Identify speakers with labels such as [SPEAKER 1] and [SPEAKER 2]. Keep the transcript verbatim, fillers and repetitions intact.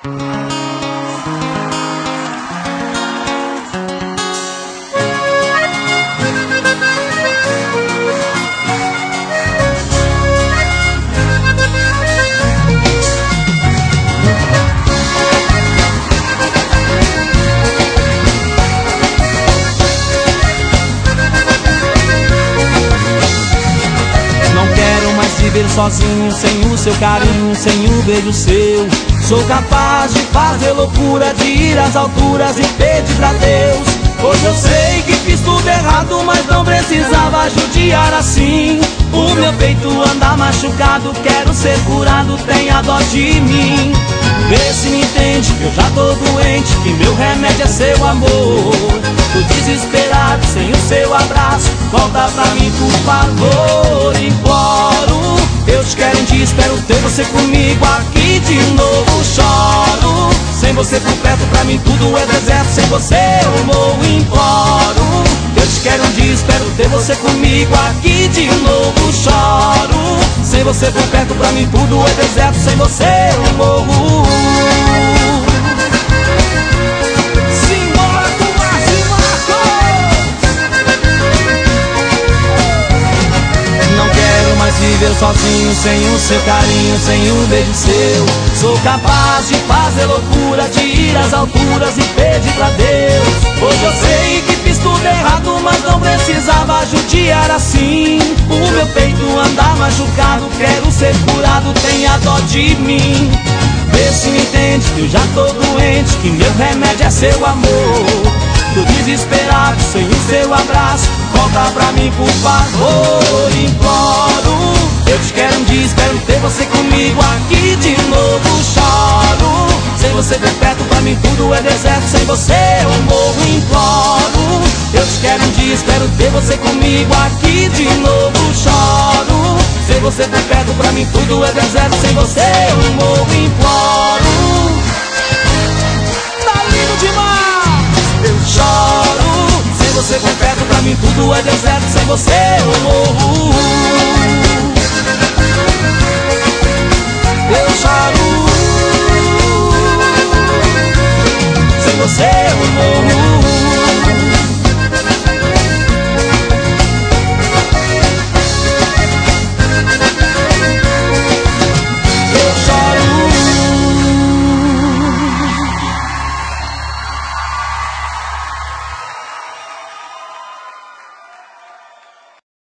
[SPEAKER 1] Viver sozinho, sem o seu carinho, sem o beijo seu. Sou capaz de fazer loucura, de ir às alturas e pedir pra Deus. Hoje eu sei que fiz tudo errado, mas não precisava judiar assim. O meu peito anda machucado, quero ser curado, tenha dó de mim. Vê se me entende, que eu já tô doente, que meu remédio é seu amor. Tô desesperado, sem o seu abraço, volta pra mim por favor, imploro. Eu te quero um dia, espero ter você comigo aqui de novo. Choro, sem você por perto pra mim tudo é deserto. Sem você eu morro, imploro. Eu te quero um dia, espero ter você comigo aqui de novo. Choro, sem você por perto pra mim tudo é deserto. Sem você eu morro. Viver sozinho, sem o seu carinho, sem um beijo seu. Sou capaz de fazer loucura, de ir às alturas e pedir pra Deus. Hoje eu sei que fiz tudo errado, mas não precisava judiar assim. O meu peito anda machucado, quero ser curado, tenha dó de mim. Vê se me entende, que eu já tô doente, que meu remédio é seu amor. Tô desesperado, sem o seu abraço, volta pra mim por favor, imploro. Eu te quero um dia, espero ter você comigo aqui de novo. Choro, sem você por perto pra mim tudo é deserto. Sem você eu morro, imploro. Eu te quero um dia, espero ter você comigo aqui de novo. Choro, sem você por perto pra mim tudo é deserto. Sem você eu morro, imploro. Tá lindo demais! Eu choro, sem você por perto pra mim tudo é deserto. Sem você eu morro.